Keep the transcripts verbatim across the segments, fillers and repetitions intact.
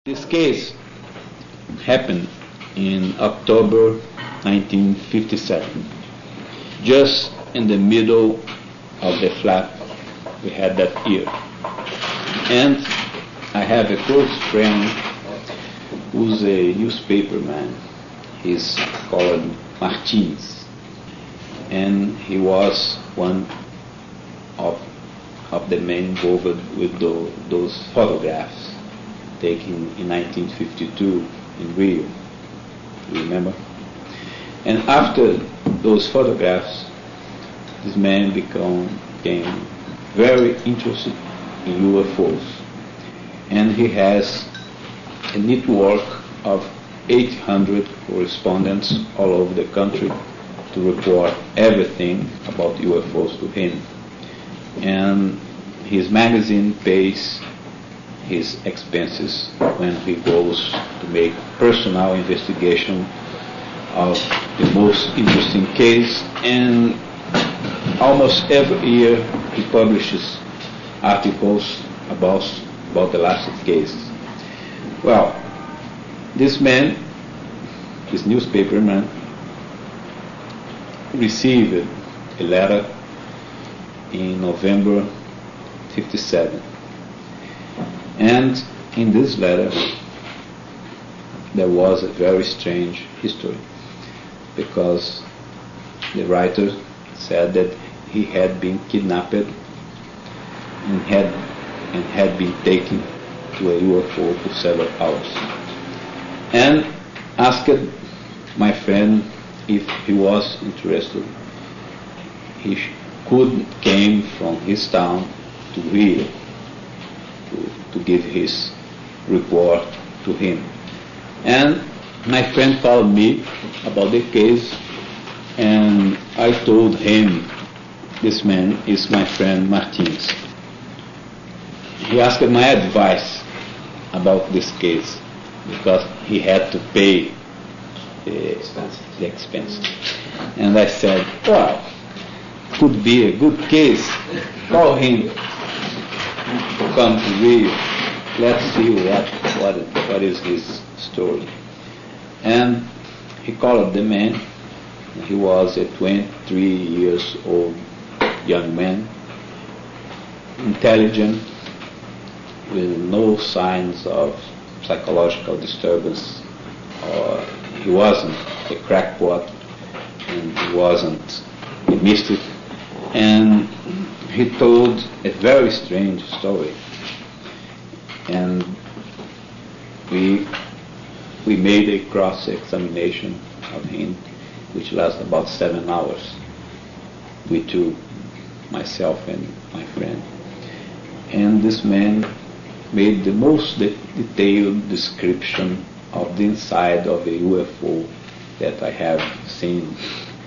This case happened in October nineteen fifty-seven, just in the middle of the flap we had that year. And I have a close friend who's a newspaperman. He's called Martins, and he was one of of the men involved with the, those photographs taken in nineteen fifty-two in Rio. You remember? And after those photographs, this man become, became very interested in U F Os. And he has a network of eight hundred correspondents all over the country to report everything about U F Os to him. And his magazine pays his expenses when he goes to make personal investigation of the most interesting case, and almost every year he publishes articles about, about the last case. Well, this man, this newspaperman, received a letter in November fifty-seven. And in this letter, there was a very strange history, because the writer said that he had been kidnapped and had, and had been taken to a U F O for several hours, and asked my friend if he was interested. He could came from his town to Rio to, to give his report to him. And my friend called me about the case, and I told him this man is my friend Martins. He asked my advice about this case because he had to pay the expense. The expense. And I said, well, could be a good case. Call him to come to Rio. Let's see what, what, what is his story. And he called the man. He was a twenty-three years old young man, intelligent, with no signs of psychological disturbance. Or he wasn't a crackpot, and he wasn't a mystic. And he told a very strange story. And we we made a cross-examination of him, which lasted about seven hours. We two, myself and my friend. And this man made the most de- detailed description of the inside of a U F O that I have seen.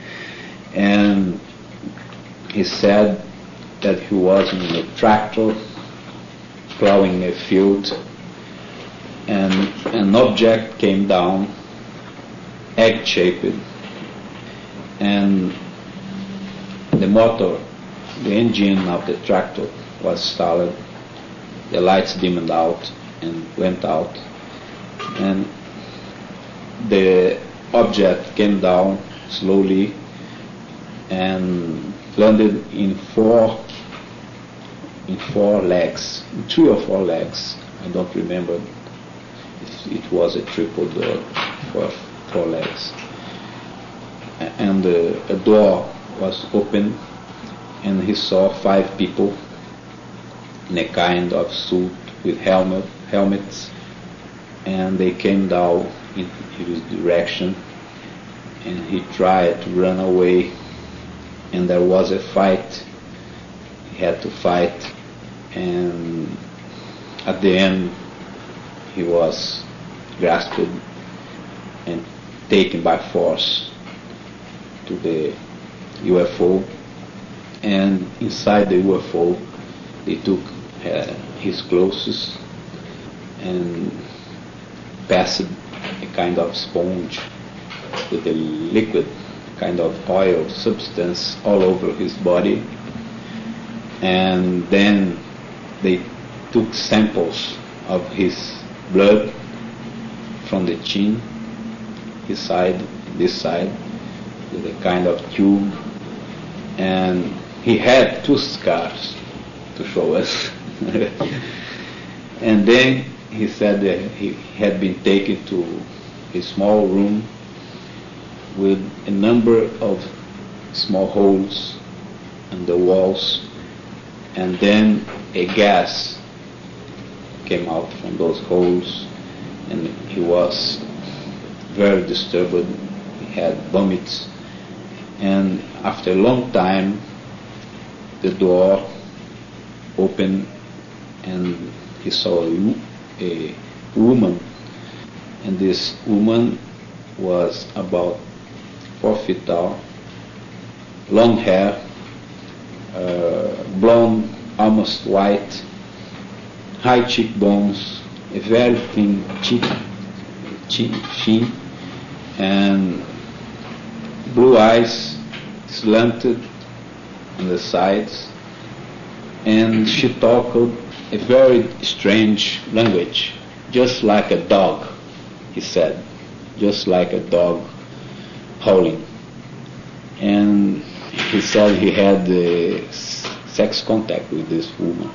And he said that he was in a tractor plowing a field, and an object came down, egg-shaped, and the motor, the engine of the tractor was stalled, the lights dimmed out and went out, and the object came down slowly and landed in four in four legs, three or four legs. I don't remember if it was a triple door, four, four legs. And uh, a door was open, and he saw five people in a kind of suit with helmet, helmets, and they came down in his direction, and he tried to run away, and there was a fight. He had to fight, and at the end he was grasped and taken by force to the U F O, and inside the U F O they took uh, his clothes and passed a kind of sponge with a liquid kind of oil substance all over his body, and then they took samples of his blood from the chin, his side, this side, with a kind of tube, and he had two scars to show us. And then he said that he had been taken to a small room with a number of small holes in the walls, and then a gas came out from those holes, and he was very disturbed. He had vomits, and after a long time the door opened and he saw a, a woman, and this woman was about four feet tall, long hair, uh, blonde, almost white, high cheekbones, a very thin cheek, cheek chin, and blue eyes slanted on the sides, and she talked a very strange language, just like a dog, he said, just like a dog howling. And he said he had uh, sex contact with this woman.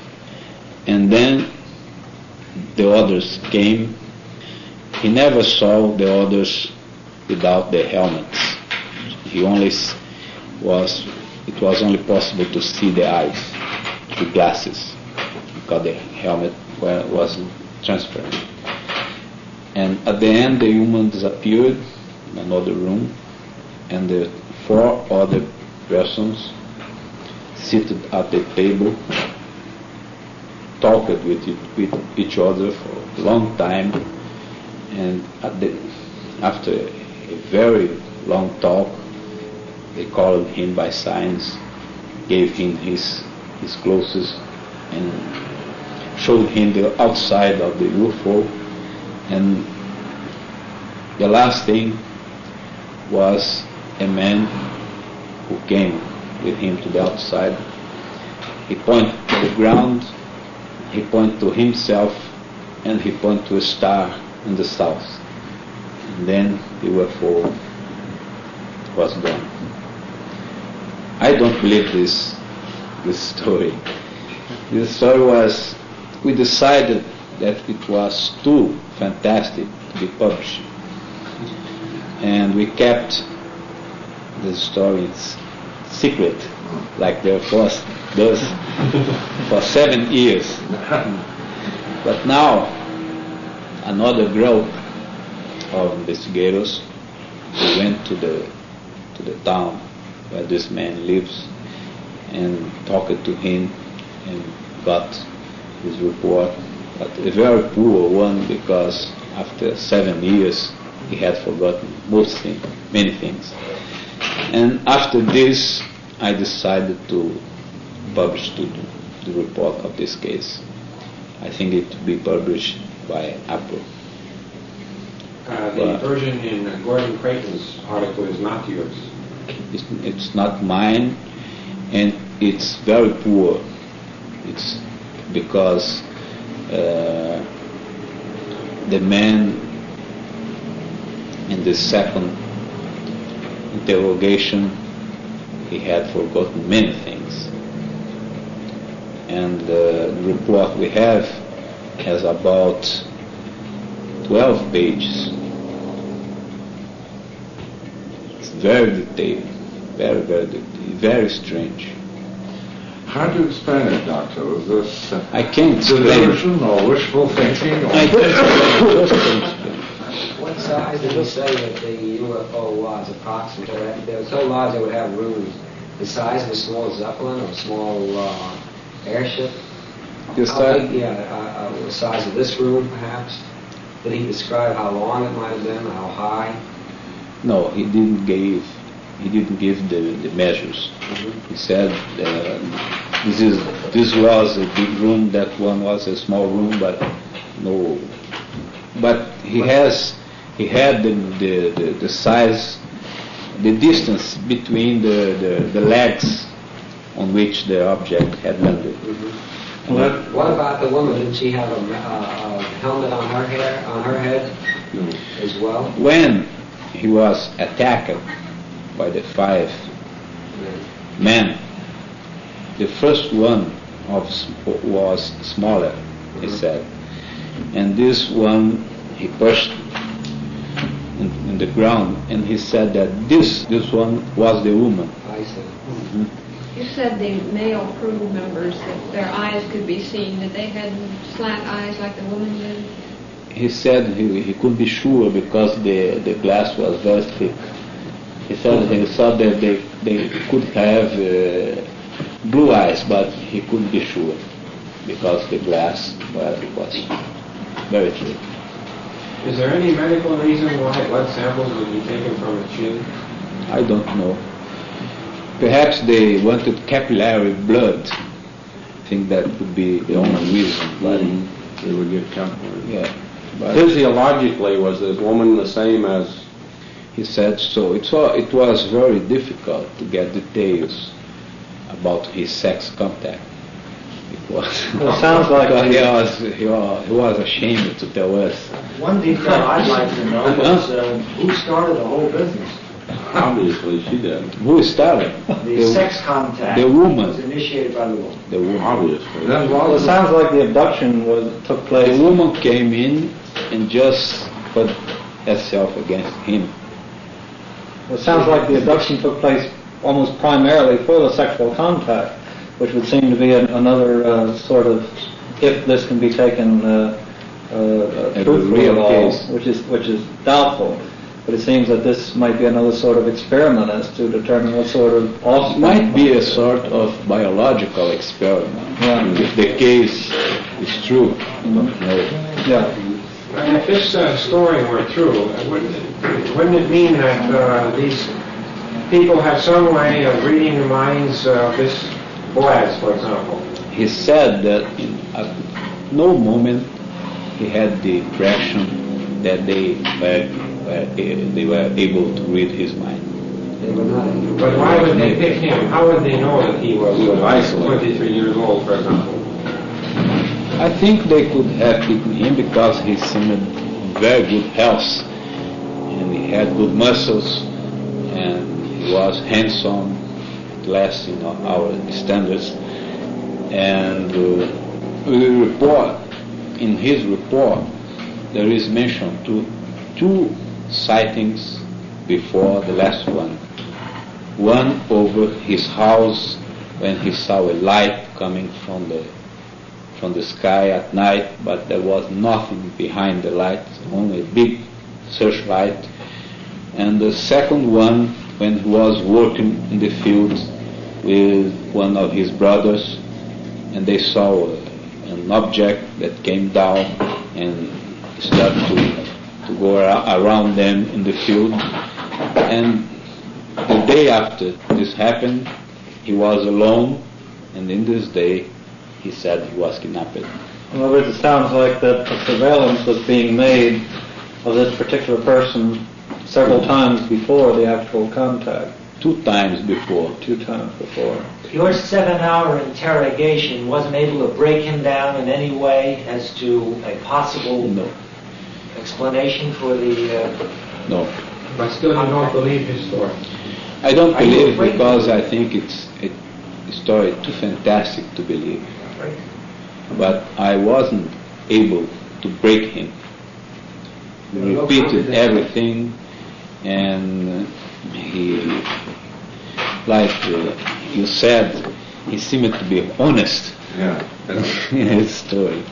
And then the others came. He never saw the others without their helmets. He only was, it was only possible to see the eyes through glasses, because the helmet wasn't transparent. And at the end, the woman disappeared in another room, and the four other persons seated at the table talked with, it, with each other for a long time, and at the, after a very long talk, they called him by signs, gave him his, his clothes, and showed him the outside of the U F O. And the last thing was a man who came with him to the outside. He pointed to the ground, he pointed to himself, and he pointed to a star in the south. And then the U F O was gone. I don't believe this, this story. This story was, we decided that it was too fantastic to be published. And we kept the stories secret, like the first does, for seven years. But now, another group of investigators, we went to the to the town where this man lives and talked to him and got his report, but a very poor one, because after seven years he had forgotten most things, many things. And after this, I decided to publish the, the report of this case. I think it to be published by April. Uh, the but version in Gordon Creighton's article is not yours. It's, it's not mine, and it's very poor. It's because uh, the man in the second interrogation, he had forgotten many things. And uh, the report we have has about twelve pages. It's very detailed, very, very detailed, very strange. How do you explain it, Doctor? Is this uh, I can't explain. Delusion or wishful thinking? Or I can't explain. What size did you say that the U F O was approximately? They were so large they would have rooms the size of a small Zeppelin or a small uh, airship? The How size? big, yeah, uh, uh, the size of this room, perhaps? Did he describe how long it might have been, how high? No, he didn't give. He didn't give the, the measures. Mm-hmm. He said uh, this is this was a big room, that one was a small room, but no. But he has he had the the, the, the size, the distance between the, the, the legs on which the object had landed. Mm-hmm. Well, what about the woman? Did she have a, uh, a helmet on her hair, on her head? No. as well? When he was attacked by the five men, the first one of s- was smaller, he said, and this one he pushed in, in the ground, and he said that this this one was the woman. I see. You said the male crew members, that their eyes could be seen, that they had slant eyes like the woman did? He said he, he couldn't be sure because the, the glass was very thick. He said he thought that they, they could have uh, blue eyes, but he couldn't be sure because the glass well, was very thick. Is there any medical reason why blood samples would be taken from a chin? I don't know. Perhaps they wanted capillary blood. I think that would be the only reason. But They would get comfortable. yeah, but Physiologically, was this woman the same as? he said so. It was, it was very difficult to get details about his sex contact. It was. Well, it sounds like he the- was, he was he was ashamed to tell us. One detail I'd like to know is uh, who started the whole business? Obviously, she did. Who started? The sex contact the woman. was initiated by the woman. The woman. Obviously. Then Well, it was sounds like the abduction was took The place. woman came in and just put herself against him. It sounds like the abduction took place almost primarily for the sexual contact, which would seem to be an, another uh, sort of, if this can be taken uh, uh, A truthfully real at all, case. which is which is doubtful. But it seems that this might be another sort of experiment as to determine what sort of It offspring. might be a sort of biological experiment. Yeah. If the case is true. No. Yeah. And if this uh, story were true, uh, wouldn't it, wouldn't it mean that uh, these people have some way of reading the minds of this Boaz, for example? He said that in, at no moment he had the impression that they were, were they were able to read his mind. They were not. But why would they pick him? How would they know that he was He was isolated. twenty-three years old, for example? I think they could have picked him because he seemed in very good health, and he had good muscles, and he was handsome, at least in our standards. And uh, we report, in his report, there is mention to two sightings before the last one. One over his house when he saw a light coming from the from the sky at night, but there was nothing behind the light, only a big searchlight. And the second one when he was working in the field with one of his brothers, and they saw an object that came down and started to, to go ar- around them in the field. And the day after this happened, he was alone, and in this day he said he was kidnapped. In other words, it sounds like that the surveillance was being made of this particular person several times before the actual contact. Two times before. Two times before. Your seven-hour interrogation wasn't able to break him down in any way as to a possible No, explanation for the... Uh, no. But still you don't believe his story. I don't Are you believe afraid? because I think it's a, a story too fantastic to believe. But I wasn't able to break him. We No repeated confidence. everything, and he, like uh, you said, he seemed to be honest yeah. in his story.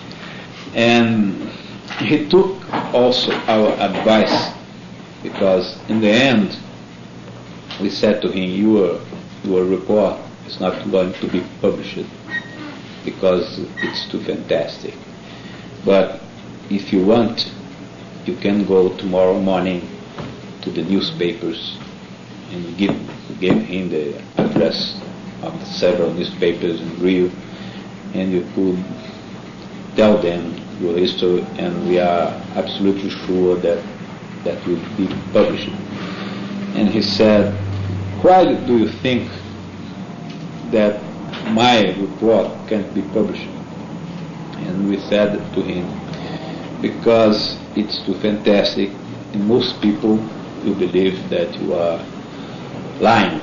And he took also our advice, because in the end we said to him, your, your report is not going to be published because it's too fantastic. But if you want, you can go tomorrow morning to the newspapers and give, give him the address of the several newspapers in Rio, and you could tell them your history, and we are absolutely sure that that will be published. And he said, why do you think that my report can't be published? And we said to him, because it's too fantastic, and most people will believe that you are lying.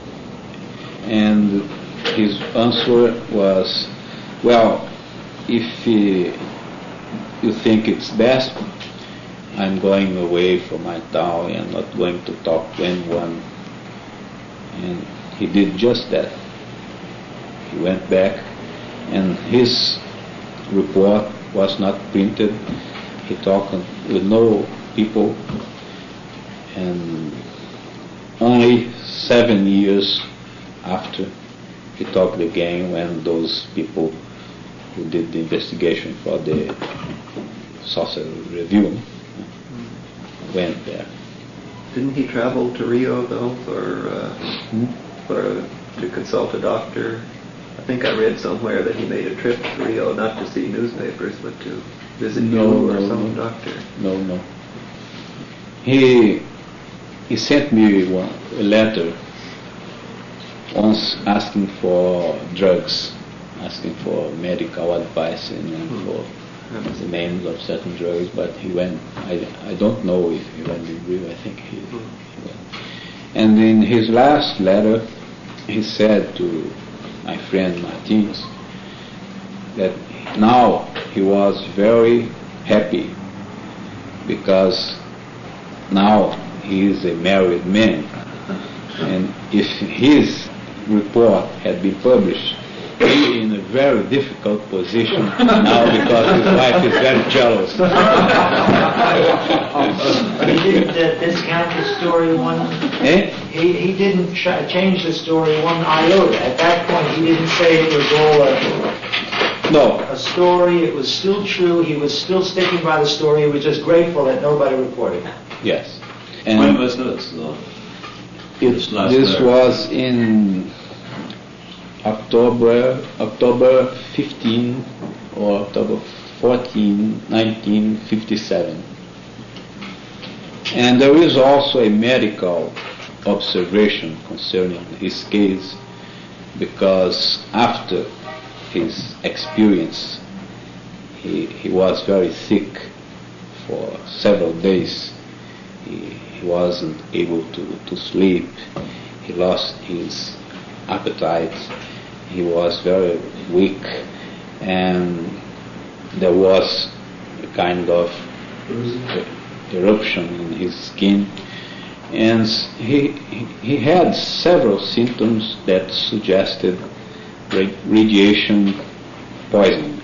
And his answer was, well, if uh, you think it's best, I'm going away from my town and not going to talk to anyone. And he did just that. He went back, and his report was not printed. He talked with no people, and only seven years after he talked again when those people who did the investigation for the Saucer Review went there. Didn't he travel to Rio though for uh, Hmm? for to consult a doctor? I think I read somewhere that he made a trip to Rio not to see newspapers but to visit No, you or no, some no. doctor. No, no. He he sent me one, a letter once asking for drugs, asking for medical advice and, and Hmm. for the names of certain drugs, but he went, I, I don't know if he went in Rio, I think he, he went. And in his last letter, he said to my friend Martins that now he was very happy because now he is a married man, and if his report had been published, he in a very difficult position now because his wife is very jealous. He didn't uh, discount the story one. Eh? He he didn't ch- change the story one iota. At that point, he didn't say it was all a, No, a story. It was still true. He was still sticking by the story. He was just grateful that nobody reported it. yes. When And was this, though? it, this last this letter? was in October, October fifteenth or October fourteenth, nineteen fifty-seven. And there is also a medical observation concerning his case, because after his experience, he, he was very sick for several days. He, he wasn't able to, to sleep. He lost his appetite. He was very weak, and there was a kind of eruption in his skin, and he he had several symptoms that suggested ra- radiation poisoning.